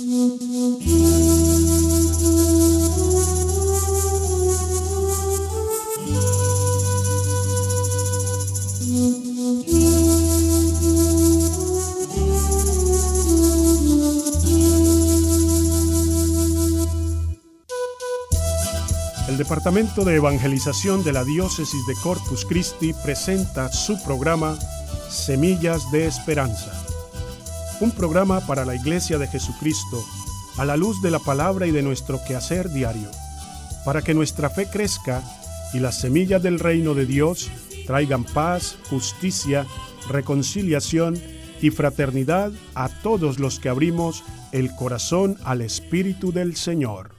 El Departamento de Evangelización de la Diócesis de Corpus Christi presenta su programa Semillas de Esperanza, un programa para la Iglesia de Jesucristo a la luz de la palabra y de nuestro quehacer diario, para que nuestra fe crezca y las semillas del reino de Dios traigan paz, justicia, reconciliación y fraternidad a todos los que abrimos el corazón al Espíritu del Señor.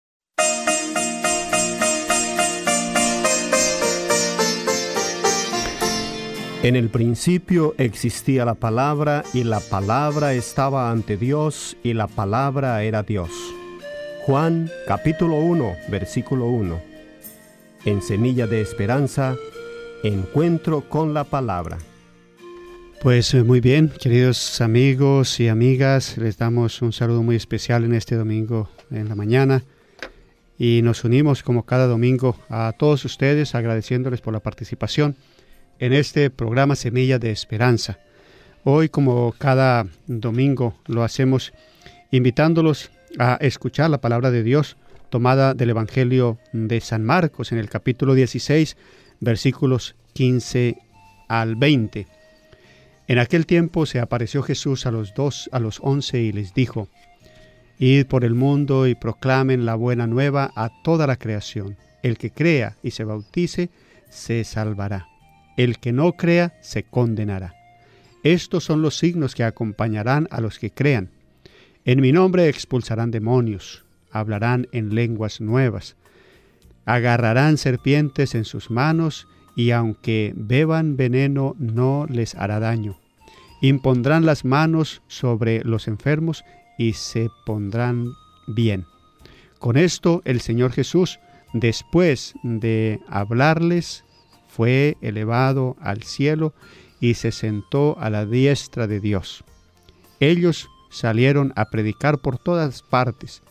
En el principio existía la palabra, y la palabra estaba ante Dios, y la palabra era Dios. Juan, capítulo 1, versículo 1. En Semilla de Esperanza, encuentro con la palabra. Pues muy bien, queridos amigos y amigas, les damos un saludo muy especial en este domingo en la mañana. Y nos unimos como cada domingo a todos ustedes, agradeciéndoles por la participación en este programa Semilla de Esperanza. Hoy, como cada domingo, lo hacemos invitándolos a escuchar la palabra de Dios tomada del Evangelio de San Marcos en el capítulo 16, versículos 15 al 20. En aquel tiempo se apareció Jesús a los 11 y les dijo: Id por el mundo y proclamen la buena nueva a toda la creación. El que crea y se bautice se salvará. El que no crea se condenará. Estos son los signos que acompañarán a los que crean. En mi nombre expulsarán demonios, hablarán en lenguas nuevas, agarrarán serpientes en sus manos, y aunque beban veneno no les hará daño. Impondrán las manos sobre los enfermos y se pondrán bien. Con esto el Señor Jesús, después de hablarles, fue elevado al cielo y se sentó a la diestra de Dios. Ellos salieron a predicar por todas partes,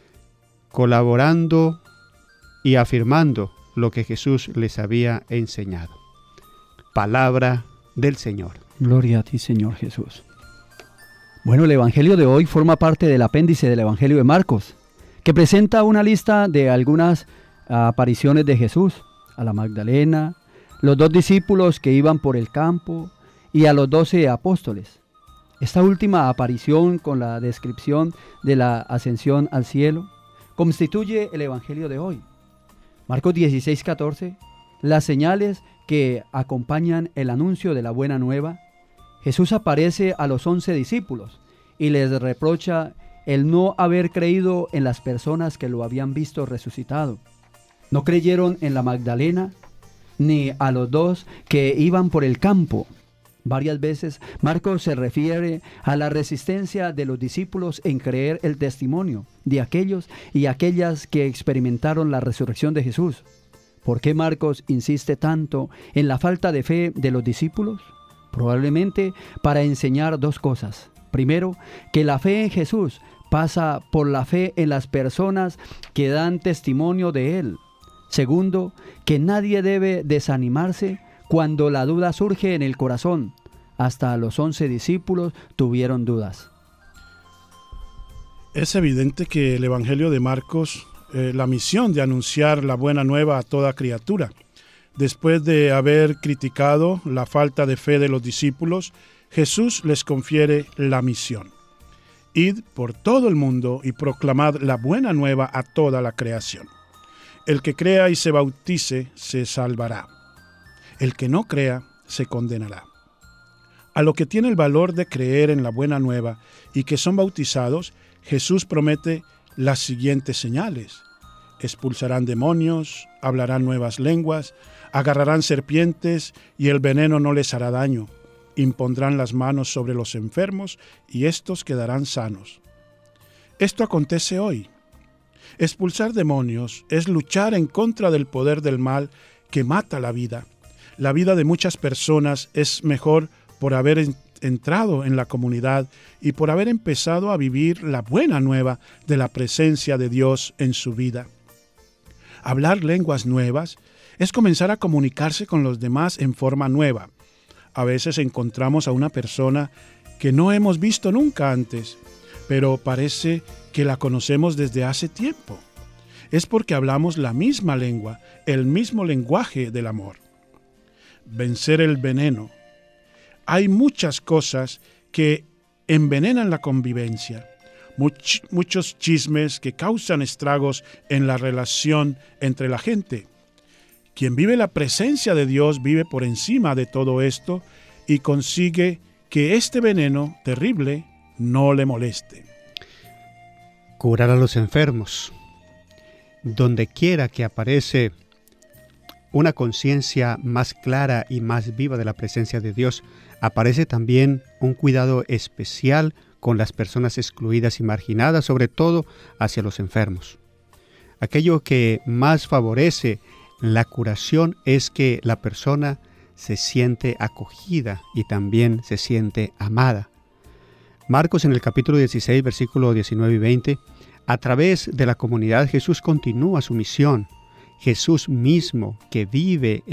colaborando y afirmando lo que Jesús les había enseñado. Palabra del Señor. Gloria a ti, Señor Jesús. Bueno, el Evangelio de hoy forma parte del apéndice del Evangelio de Marcos, que presenta una lista de algunas apariciones de Jesús a la Magdalena, los 2 discípulos que iban por el campo y a los 12 apóstoles. Esta última aparición, con la descripción de la ascensión al cielo, constituye el Evangelio de hoy. Marcos 16:14, las señales que acompañan el anuncio de la buena nueva. Jesús aparece a los 11 discípulos y les reprocha el no haber creído en las personas que lo habían visto resucitado. No creyeron en la Magdalena ni a los 2 que iban por el campo. Varias veces Marcos se refiere a la resistencia de los discípulos en creer el testimonio de aquellos y aquellas que experimentaron la resurrección de Jesús. ¿Por qué Marcos insiste tanto en la falta de fe de los discípulos? Probablemente para enseñar 2 cosas. Primero, que la fe en Jesús pasa por la fe en las personas que dan testimonio de Él. Segundo, que nadie debe desanimarse cuando la duda surge en el corazón. Hasta los 11 discípulos tuvieron dudas. Es evidente que el Evangelio de Marcos, la misión de anunciar la buena nueva a toda criatura. Después de haber criticado la falta de fe de los discípulos, Jesús les confiere la misión. Id por todo el mundo y proclamad la buena nueva a toda la creación. El que crea y se bautice se salvará. El que no crea se condenará. A lo que tiene el valor de creer en la buena nueva y que son bautizados, Jesús promete las siguientes señales: expulsarán demonios, hablarán nuevas lenguas, agarrarán serpientes y el veneno no les hará daño. Impondrán las manos sobre los enfermos y estos quedarán sanos. Esto acontece hoy. Expulsar demonios es luchar en contra del poder del mal que mata la vida. La vida de muchas personas es mejor por haber entrado en la comunidad y por haber empezado a vivir la buena nueva de la presencia de Dios en su vida. Hablar lenguas nuevas es comenzar a comunicarse con los demás en forma nueva. A veces encontramos a una persona que no hemos visto nunca antes, pero parece que la conocemos desde hace tiempo. Es porque hablamos la misma lengua, el mismo lenguaje del amor. Vencer el veneno. Hay muchas cosas que envenenan la convivencia, muchos chismes que causan estragos en la relación entre la gente. Quien vive la presencia de Dios vive por encima de todo esto y consigue que este veneno terrible no le moleste. Curar a los enfermos. Donde quiera que aparece una conciencia más clara y más viva de la presencia de Dios, aparece también un cuidado especial con las personas excluidas y marginadas, sobre todo hacia los enfermos. Aquello que más favorece la curación es que la persona se siente acogida y también se siente amada. Marcos en el capítulo 16, versículos 19 y 20, a través de la comunidad Jesús continúa su misión. Jesús mismo que vivió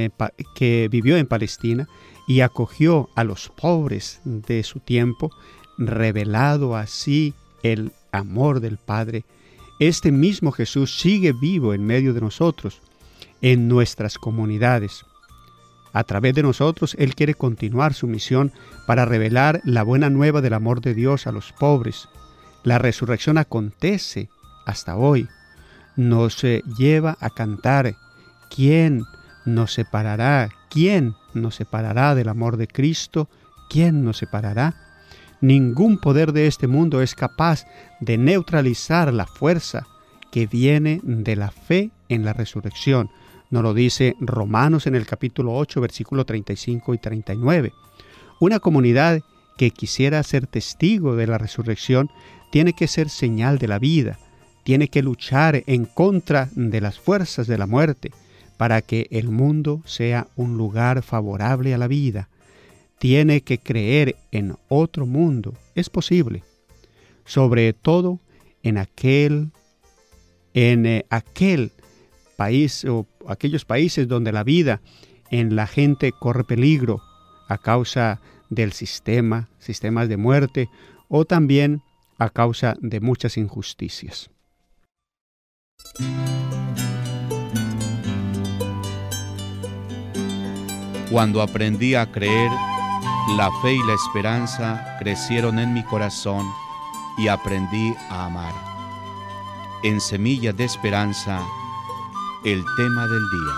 en Palestina y acogió a los pobres de su tiempo, revelado así el amor del Padre. Este mismo Jesús sigue vivo en medio de nosotros, en nuestras comunidades. A través de nosotros, Él quiere continuar su misión para revelar la buena nueva del amor de Dios a los pobres. La resurrección acontece hasta hoy. Nos lleva a cantar: ¿quién nos separará? ¿Quién nos separará del amor de Cristo? ¿Quién nos separará? Ningún poder de este mundo es capaz de neutralizar la fuerza que viene de la fe en la resurrección. Nos lo dice Romanos en el capítulo 8, versículos 35 y 39. Una comunidad que quisiera ser testigo de la resurrección tiene que ser señal de la vida, tiene que luchar en contra de las fuerzas de la muerte para que el mundo sea un lugar favorable a la vida. Tiene que creer en otro mundo. Es posible. Sobre todo en aquel país o aquellos países donde la vida en la gente corre peligro a causa del sistemas de muerte o también a causa de muchas injusticias. Cuando aprendí a creer, la fe y la esperanza crecieron en mi corazón y aprendí a amar. En Semillas de Esperanza, el tema del día.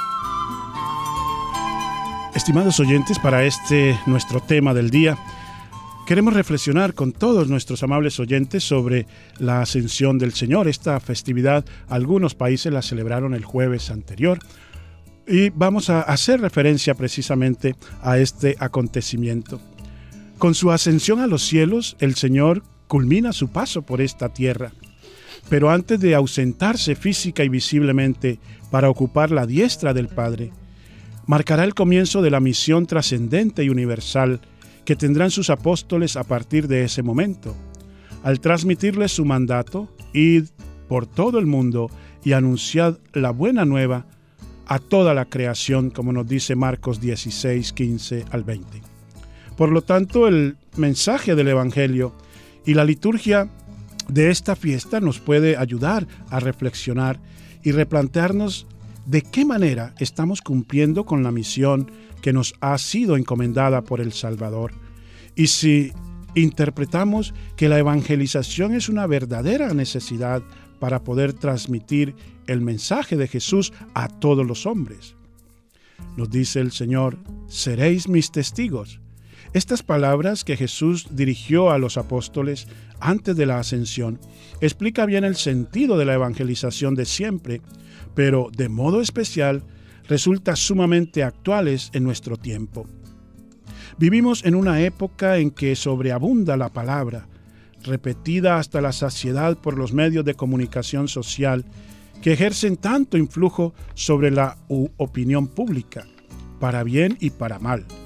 Estimados oyentes, para nuestro tema del día, queremos reflexionar con todos nuestros amables oyentes sobre la Ascensión del Señor. Esta festividad, algunos países la celebraron el jueves anterior, y vamos a hacer referencia precisamente a este acontecimiento. Con su ascensión a los cielos, el Señor culmina su paso por esta tierra. Pero antes de ausentarse física y visiblemente para ocupar la diestra del Padre, marcará el comienzo de la misión trascendente y universal que tendrán sus apóstoles a partir de ese momento. Al transmitirles su mandato, id por todo el mundo y anunciad la buena nueva a toda la creación, como nos dice Marcos 16, 15 al 20. Por lo tanto, el mensaje del Evangelio y la liturgia de esta fiesta nos puede ayudar a reflexionar y replantearnos de qué manera estamos cumpliendo con la misión que nos ha sido encomendada por el Salvador. Y si interpretamos que la evangelización es una verdadera necesidad para poder transmitir el mensaje de Jesús a todos los hombres. Nos dice el Señor: seréis mis testigos. Estas palabras que Jesús dirigió a los apóstoles antes de la ascensión explica bien el sentido de la evangelización de siempre, pero de modo especial resulta sumamente actuales en nuestro tiempo. Vivimos en una época en que sobreabunda la palabra, repetida hasta la saciedad por los medios de comunicación social que ejercen tanto influjo sobre la opinión pública, para bien y para mal.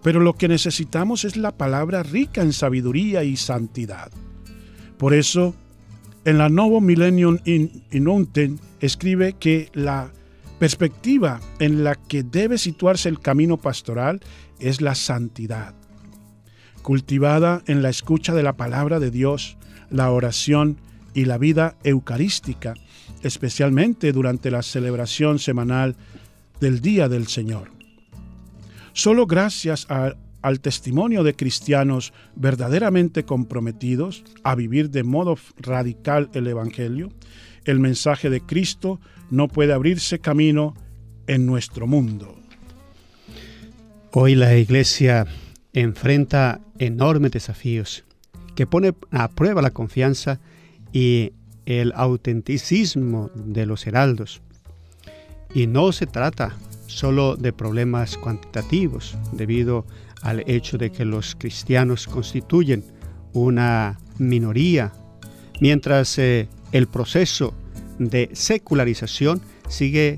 pero lo que necesitamos es la palabra rica en sabiduría y santidad. Por eso, en la Novo Millennium Inunten escribe que la perspectiva en la que debe situarse el camino pastoral es la santidad, cultivada en la escucha de la palabra de Dios, la oración y la vida eucarística, especialmente durante la celebración semanal del Día del Señor. Solo gracias al testimonio de cristianos verdaderamente comprometidos a vivir de modo radical el Evangelio, el mensaje de Cristo no puede abrirse camino en nuestro mundo. Hoy la Iglesia enfrenta enormes desafíos que pone a prueba la confianza y el autenticismo de los heraldos. Y no se trata solo de problemas cuantitativos, debido al hecho de que los cristianos constituyen una minoría, mientras el proceso de secularización sigue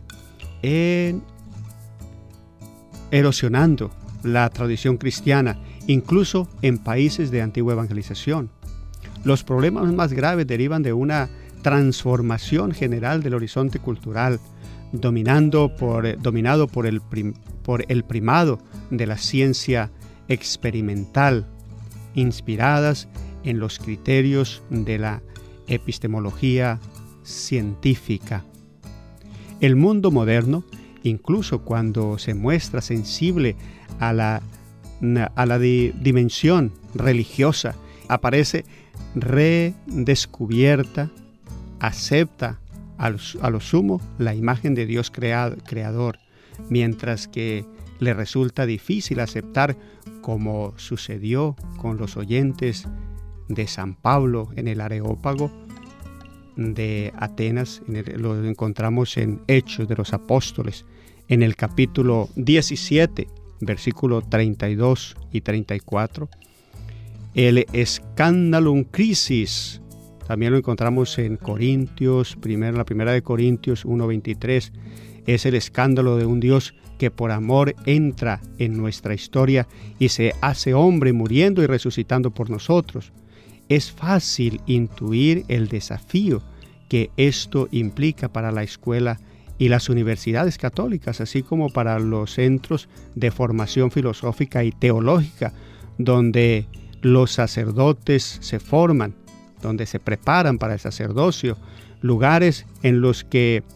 erosionando la tradición cristiana, incluso en países de antigua evangelización. Los problemas más graves derivan de una transformación general del horizonte cultural, dominado por el primado de la ciencia experimental, inspiradas en los criterios de la epistemología científica. El mundo moderno, incluso cuando se muestra sensible a la dimensión religiosa, aparece redescubierta, acepta a lo sumo la imagen de Dios creador, mientras que le resulta difícil aceptar, como sucedió con los oyentes de San Pablo en el Areópago de Atenas. Lo encontramos en Hechos de los Apóstoles, en el capítulo 17, versículos 32 y 34. El escandalum crisis, también lo encontramos en Corintios, la primera de Corintios 1:23, es el escándalo de un Dios que por amor entra en nuestra historia y se hace hombre, muriendo y resucitando por nosotros. Es fácil intuir el desafío que esto implica para la escuela y las universidades católicas, así como para los centros de formación filosófica y teológica, donde los sacerdotes se forman, donde se preparan para el sacerdocio, lugares en los que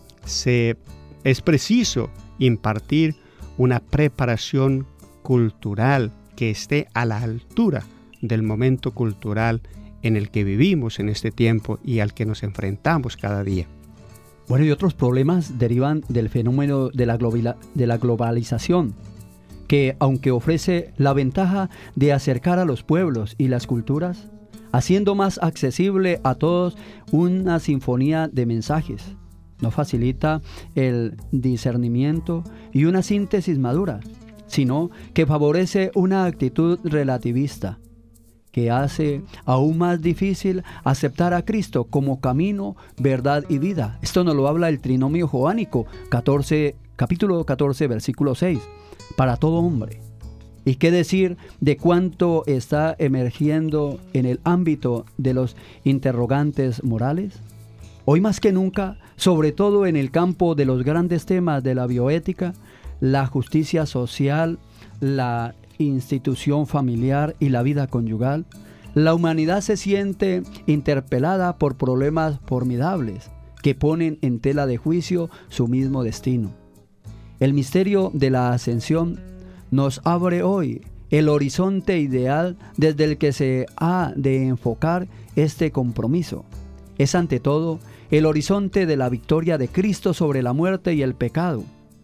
es preciso impartir una preparación cultural que esté a la altura del momento cultural en el que vivimos en este tiempo y al que nos enfrentamos cada día. Bueno, y otros problemas derivan del fenómeno de la globalización, que aunque ofrece la ventaja de acercar a los pueblos y las culturas, haciendo más accesible a todos una sinfonía de mensajes, no facilita el discernimiento y una síntesis madura, sino que favorece una actitud relativista, que hace aún más difícil aceptar a Cristo como camino, verdad y vida. Esto nos lo habla el trinomio joánico, capítulo 14, versículo 6, para todo hombre. ¿Y qué decir de cuánto está emergiendo en el ámbito de los interrogantes morales? Hoy más que nunca, sobre todo en el campo de los grandes temas de la bioética, la justicia social, la institución familiar y la vida conyugal, la humanidad se siente interpelada por problemas formidables que ponen en tela de juicio su mismo destino. El misterio de la ascensión nos abre hoy el horizonte ideal desde el que se ha de enfocar este compromiso. Es ante todo el horizonte de la victoria de Cristo sobre la muerte y el pecado.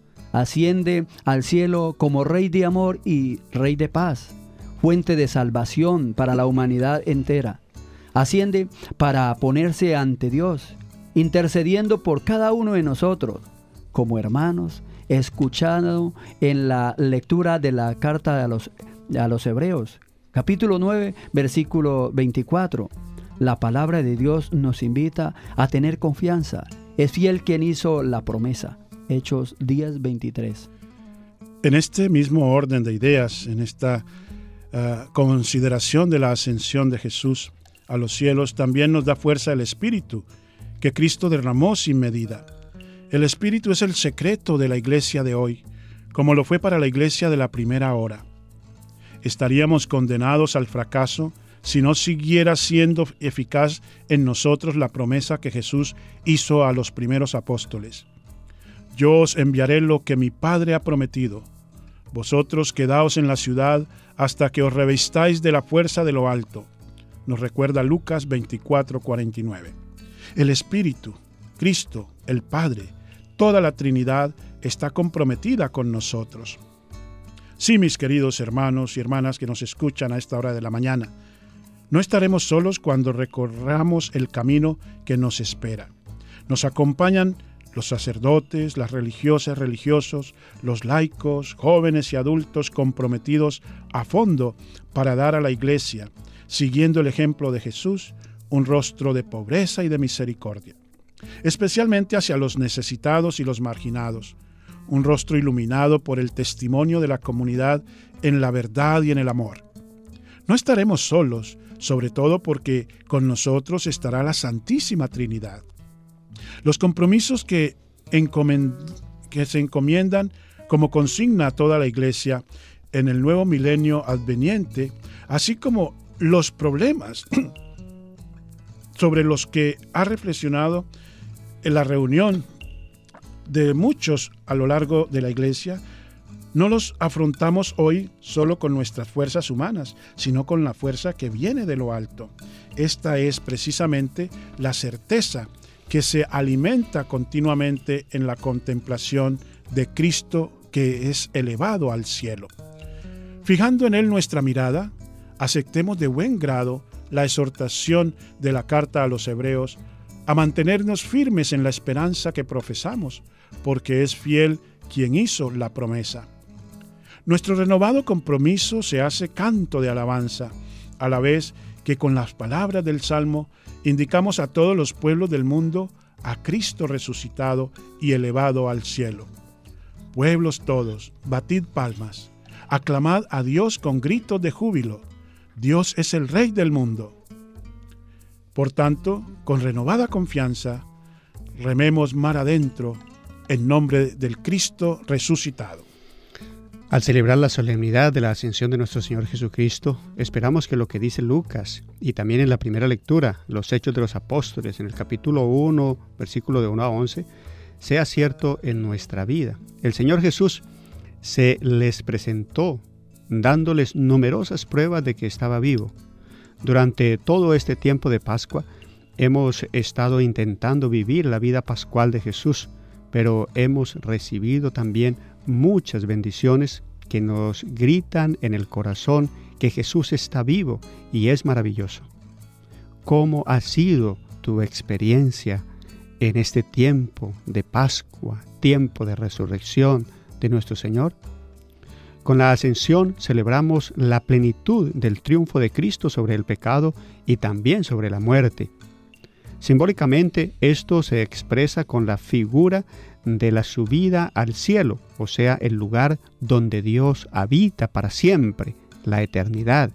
Asciende al cielo como Rey de amor y Rey de paz, fuente de salvación para la humanidad entera. Asciende para ponerse ante Dios, intercediendo por cada uno de nosotros, como hermanos, escuchando en la lectura de la carta a los Hebreos, capítulo 9, versículo 24. La palabra de Dios nos invita a tener confianza. Es fiel quien hizo la promesa. Hechos 10:23. En este mismo orden de ideas, en esta consideración de la ascensión de Jesús a los cielos, también nos da fuerza el Espíritu, que Cristo derramó sin medida. El Espíritu es el secreto de la iglesia de hoy, como lo fue para la iglesia de la primera hora. Estaríamos condenados al fracaso si no siguiera siendo eficaz en nosotros la promesa que Jesús hizo a los primeros apóstoles. Yo os enviaré lo que mi Padre ha prometido. Vosotros quedaos en la ciudad hasta que os revistáis de la fuerza de lo alto. Nos recuerda Lucas 24:49. El Espíritu, Cristo, el Padre, toda la Trinidad está comprometida con nosotros. Sí, mis queridos hermanos y hermanas que nos escuchan a esta hora de la mañana, no estaremos solos cuando recorramos el camino que nos espera. Nos acompañan los sacerdotes, las religiosas, religiosos, los laicos, jóvenes y adultos comprometidos a fondo para dar a la Iglesia, siguiendo el ejemplo de Jesús, un rostro de pobreza y de misericordia, especialmente hacia los necesitados y los marginados, un rostro iluminado por el testimonio de la comunidad en la verdad y en el amor. No estaremos solos, sobre todo porque con nosotros estará la Santísima Trinidad. Los compromisos que se encomiendan como consigna a toda la Iglesia en el nuevo milenio adveniente, así como los problemas sobre los que ha reflexionado en la reunión de muchos a lo largo de la Iglesia, no los afrontamos hoy solo con nuestras fuerzas humanas, sino con la fuerza que viene de lo alto. Esta es precisamente la certeza que se alimenta continuamente en la contemplación de Cristo, que es elevado al cielo. Fijando en Él nuestra mirada, aceptemos de buen grado la exhortación de la carta a los Hebreos a mantenernos firmes en la esperanza que profesamos, porque es fiel quien hizo la promesa. Nuestro renovado compromiso se hace canto de alabanza, a la vez que con las palabras del Salmo indicamos a todos los pueblos del mundo a Cristo resucitado y elevado al cielo. Pueblos todos, batid palmas, aclamad a Dios con gritos de júbilo. Dios es el Rey del mundo. Por tanto, con renovada confianza, rememos mar adentro en nombre del Cristo resucitado. Al celebrar la solemnidad de la ascensión de nuestro Señor Jesucristo, esperamos que lo que dice Lucas y también en la primera lectura, los Hechos de los Apóstoles, en el capítulo 1, versículo de 1 a 11, sea cierto en nuestra vida. El Señor Jesús se les presentó dándoles numerosas pruebas de que estaba vivo. Durante todo este tiempo de Pascua hemos estado intentando vivir la vida pascual de Jesús, pero hemos recibido también muchas bendiciones que nos gritan en el corazón que Jesús está vivo y es maravilloso. ¿Cómo ha sido tu experiencia en este tiempo de Pascua, tiempo de resurrección de nuestro Señor? Con la ascensión celebramos la plenitud del triunfo de Cristo sobre el pecado y también sobre la muerte. Simbólicamente, esto se expresa con la figura de la subida al cielo, o sea, el lugar donde Dios habita para siempre, la eternidad,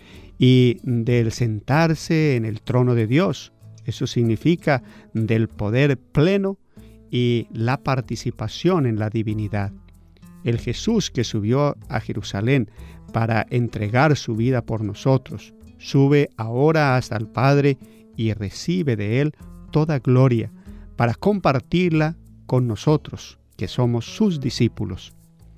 y del sentarse en el trono de Dios. Eso significa del poder pleno y la participación en la divinidad. El Jesús que subió a Jerusalén para entregar su vida por nosotros, sube ahora hasta el Padre y recibe de Él toda gloria para compartirla con nosotros, que somos sus discípulos.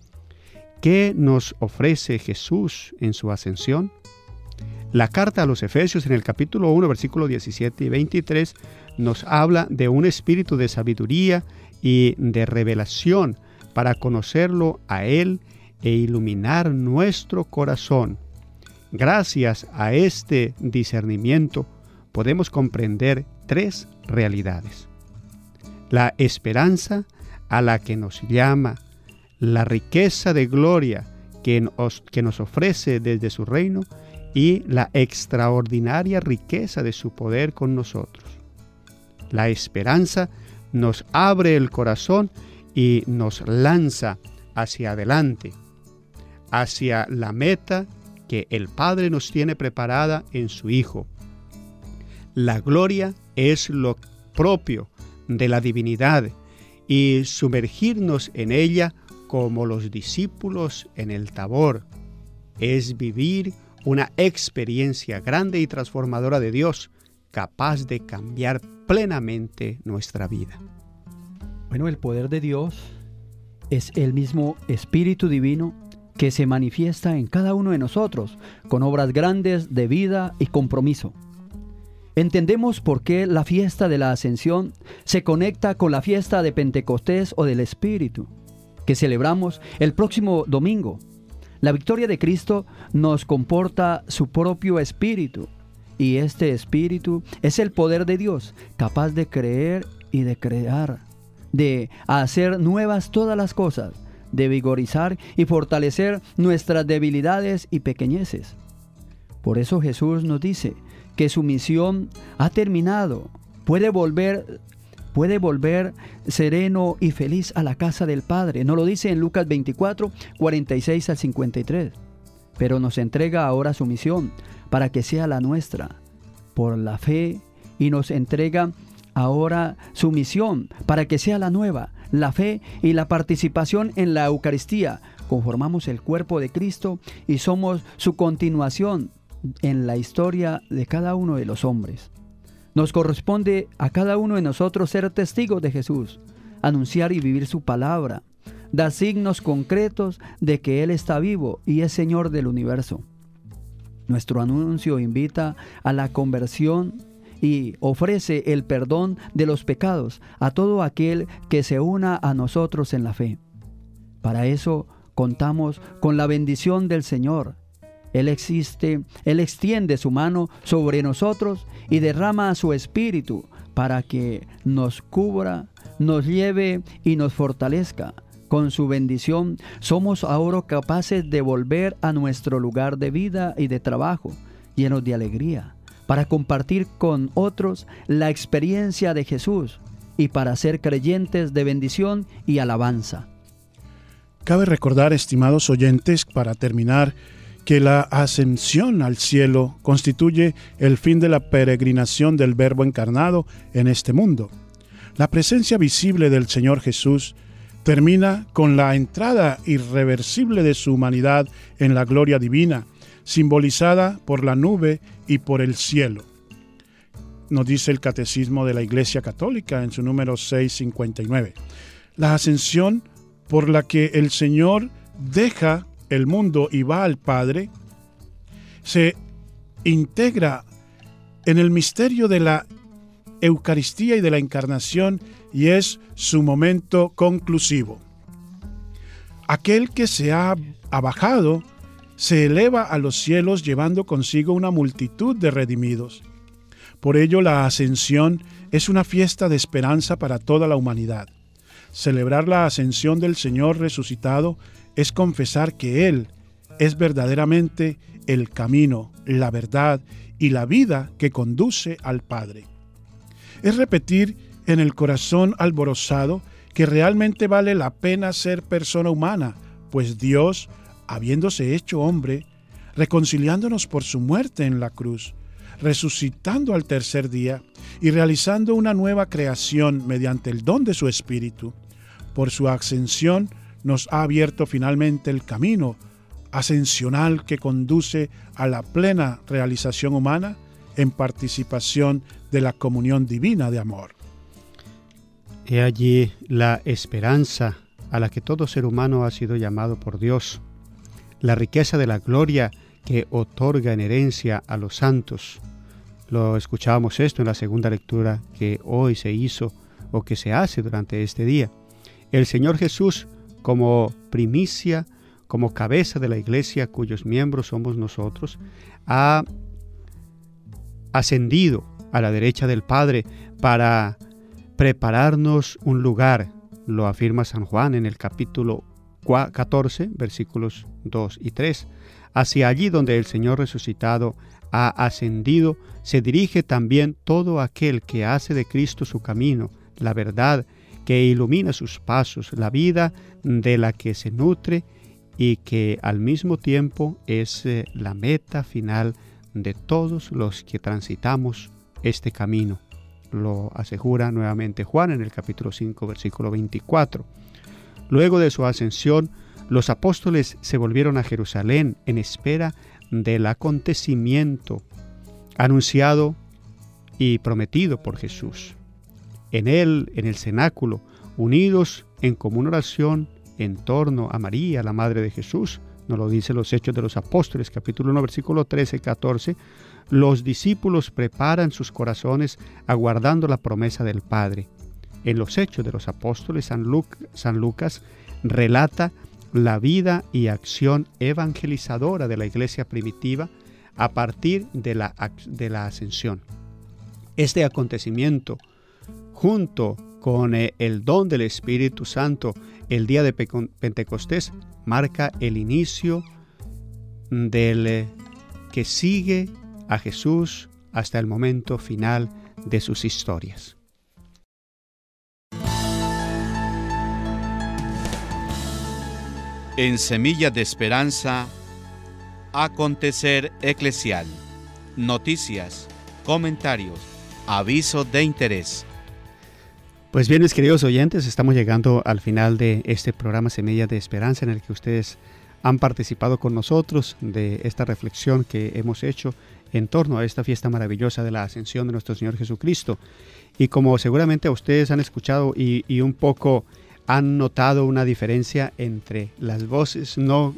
¿Qué nos ofrece Jesús en su ascensión? La carta a los Efesios en el capítulo 1, versículos 17 y 23 nos habla de un espíritu de sabiduría y de revelación para conocerlo a Él e iluminar nuestro corazón. Gracias a este discernimiento podemos comprender tres realidades: la esperanza a la que nos llama, la riqueza de gloria que nos ofrece desde su reino y la extraordinaria riqueza de su poder con nosotros. La esperanza nos abre el corazón y nos lanza hacia adelante, hacia la meta que el Padre nos tiene preparada en su Hijo. La gloria es lo propio de la divinidad y sumergirnos en ella como los discípulos en el Tabor es vivir una experiencia grande y transformadora de Dios, capaz de cambiar plenamente nuestra vida. Bueno, el poder de Dios es el mismo Espíritu Divino que se manifiesta en cada uno de nosotros con obras grandes de vida y compromiso. Entendemos por qué la fiesta de la Ascensión se conecta con la fiesta de Pentecostés o del Espíritu, que celebramos el próximo domingo. La victoria de Cristo nos comporta su propio Espíritu, y este Espíritu es el poder de Dios, capaz de creer y de crear, de hacer nuevas todas las cosas, de vigorizar y fortalecer nuestras debilidades y pequeñeces. Por eso Jesús nos dice que su misión ha terminado. Puede volver sereno y feliz a la casa del Padre. Nos lo dice en Lucas 24, 46 al 53. Pero nos entrega ahora su misión para que sea la nuestra por la fe, y nos entrega ahora su misión para que sea la nueva, la fe y la participación en la Eucaristía. Conformamos el cuerpo de Cristo y somos su continuación en la historia de cada uno de los hombres. Nos corresponde a cada uno de nosotros ser testigos de Jesús, anunciar y vivir su palabra, dar signos concretos de que Él está vivo y es Señor del universo. Nuestro anuncio invita a la conversión y ofrece el perdón de los pecados a todo aquel que se una a nosotros en la fe. Para eso contamos con la bendición del Señor. Él extiende su mano sobre nosotros y derrama su Espíritu para que nos cubra, nos lleve y nos fortalezca. Con su bendición somos ahora capaces de volver a nuestro lugar de vida y de trabajo, llenos de alegría, para compartir con otros la experiencia de Jesús y para ser creyentes de bendición y alabanza. Cabe recordar, estimados oyentes, para terminar, que la ascensión al cielo constituye el fin de la peregrinación del Verbo encarnado en este mundo. La presencia visible del Señor Jesús termina con la entrada irreversible de su humanidad en la gloria divina, simbolizada por la nube y por el cielo. Nos dice el Catecismo de la Iglesia Católica en su número 659. La ascensión por la que el Señor deja el mundo y va al Padre se integra en el misterio de la Eucaristía y de la Encarnación y es su momento conclusivo. Aquel que se ha bajado se eleva a los cielos llevando consigo una multitud de redimidos. Por ello la ascensión es una fiesta de esperanza para toda la humanidad. Celebrar la ascensión del Señor resucitado es confesar que Él es verdaderamente el camino, la verdad y la vida que conduce al Padre. Es repetir en el corazón alborozado que realmente vale la pena ser persona humana, pues Dios, habiéndose hecho hombre, reconciliándonos por su muerte en la cruz, resucitando al tercer día y realizando una nueva creación mediante el don de su Espíritu, por su ascensión nos ha abierto finalmente el camino ascensional que conduce a la plena realización humana en participación de la comunión divina de amor. He allí la esperanza a la que todo ser humano ha sido llamado por Dios, la riqueza de la gloria que otorga en herencia a los santos. Lo escuchábamos esto en la segunda lectura que hoy se hizo o que se hace durante este día. El Señor Jesús, como primicia, como cabeza de la Iglesia, cuyos miembros somos nosotros, ha ascendido a la derecha del Padre para prepararnos un lugar. Lo afirma San Juan en el capítulo 14, versículos 2 y 3. Hacia allí donde el Señor resucitado ha ascendido, se dirige también todo aquel que hace de Cristo su camino, la verdad, que ilumina sus pasos, la vida de la que se nutre y que al mismo tiempo es la meta final de todos los que transitamos este camino. Lo asegura nuevamente Juan en el capítulo 5, versículo 24. Luego de su ascensión, los apóstoles se volvieron a Jerusalén en espera del acontecimiento anunciado y prometido por Jesús. En él, en el cenáculo, unidos en común oración en torno a María, la madre de Jesús, nos lo dice los Hechos de los Apóstoles, capítulo 1, versículo 13-14, los discípulos preparan sus corazones aguardando la promesa del Padre. En los Hechos de los Apóstoles, San Lucas relata la vida y acción evangelizadora de la iglesia primitiva a partir de la ascensión. Este acontecimiento, junto con el don del Espíritu Santo el día de Pentecostés, marca el inicio del que sigue a Jesús hasta el momento final de sus historias. En Semillas de Esperanza, acontecer eclesial, noticias, comentarios, avisos de interés. Pues bien, mis queridos oyentes, estamos llegando al final de este programa Semillas de Esperanza, en el que ustedes han participado con nosotros de esta reflexión que hemos hecho en torno a esta fiesta maravillosa de la ascensión de nuestro Señor Jesucristo. Y como seguramente ustedes han escuchado y un poco han notado una diferencia entre las voces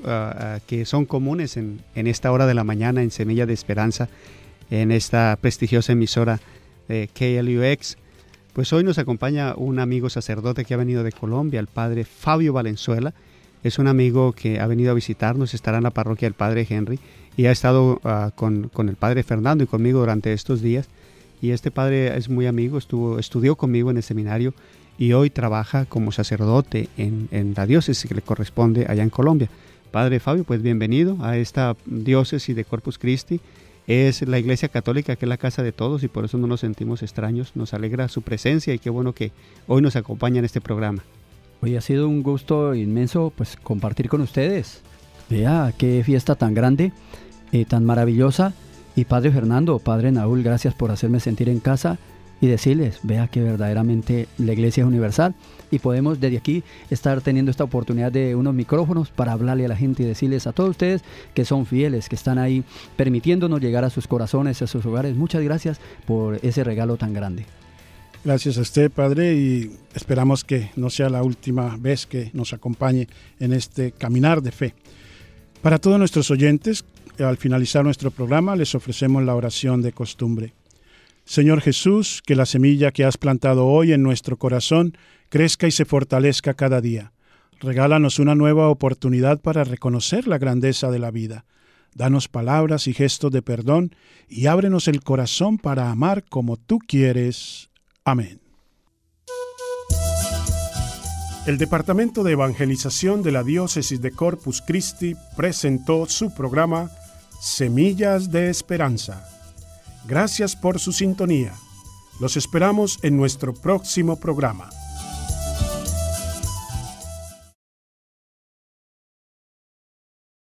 que son comunes en esta hora de la mañana en Semillas de Esperanza, en esta prestigiosa emisora de KLUX, pues hoy nos acompaña un amigo sacerdote que ha venido de Colombia, el padre Fabio Valenzuela. Es un amigo que ha venido a visitarnos, estará en la parroquia del padre Henry y ha estado con el padre Fernando y conmigo durante estos días. Y este padre es muy amigo, estudió conmigo en el seminario y hoy trabaja como sacerdote en la diócesis que le corresponde allá en Colombia. Padre Fabio, pues bienvenido a esta diócesis de Corpus Christi. Es la Iglesia Católica, que es la casa de todos, y por eso no nos sentimos extraños. Nos alegra su presencia y qué bueno que hoy nos acompaña en este programa. Hoy ha sido un gusto inmenso pues compartir con ustedes. Vea qué fiesta tan grande, tan maravillosa. Y Padre Fernando, Padre Naúl, gracias por hacerme sentir en casa y decirles, vea que verdaderamente la Iglesia es universal y podemos desde aquí estar teniendo esta oportunidad de unos micrófonos para hablarle a la gente y decirles a todos ustedes que son fieles, que están ahí permitiéndonos llegar a sus corazones, a sus hogares. Muchas gracias por ese regalo tan grande. Gracias a usted, Padre, y esperamos que no sea la última vez que nos acompañe en este caminar de fe. Para todos nuestros oyentes, al finalizar nuestro programa, les ofrecemos la oración de costumbre. Señor Jesús, que la semilla que has plantado hoy en nuestro corazón crezca y se fortalezca cada día. Regálanos una nueva oportunidad para reconocer la grandeza de la vida. Danos palabras y gestos de perdón y ábrenos el corazón para amar como tú quieres. Amén. El Departamento de Evangelización de la Diócesis de Corpus Christi presentó su programa Semillas de Esperanza. Gracias por su sintonía. Los esperamos en nuestro próximo programa.